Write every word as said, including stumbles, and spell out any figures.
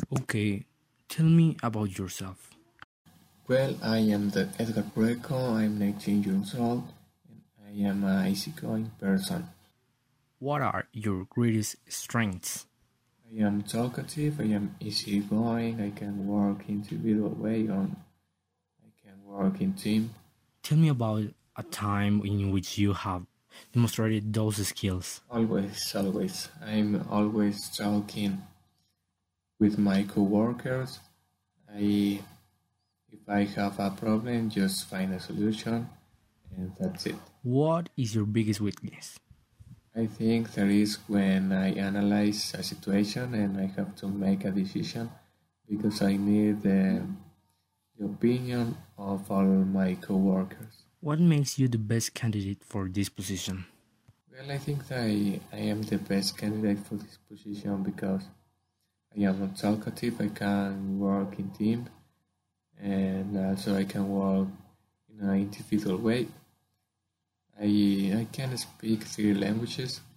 Okay, tell me about yourself. Well, I am the Edgar Greco. I'm nineteen years old, and I am a easygoing person. What are your greatest strengths? I am talkative. I am easygoing. I can work individual way on. I can work in team. Tell me about a time in which you have demonstrated those skills. Always, always. I'm always talking with my coworkers. I, if I have a problem, just find a solution, and that's it. What is your biggest weakness? I think there is when I analyze a situation and I have to make a decision because I need the, the opinion of all my coworkers. What makes you the best candidate for this position? Well, I think that I, I am the best candidate for this position because I am not talkative, I can work in team, and also I can work in an individual way. I, I can speak three languages,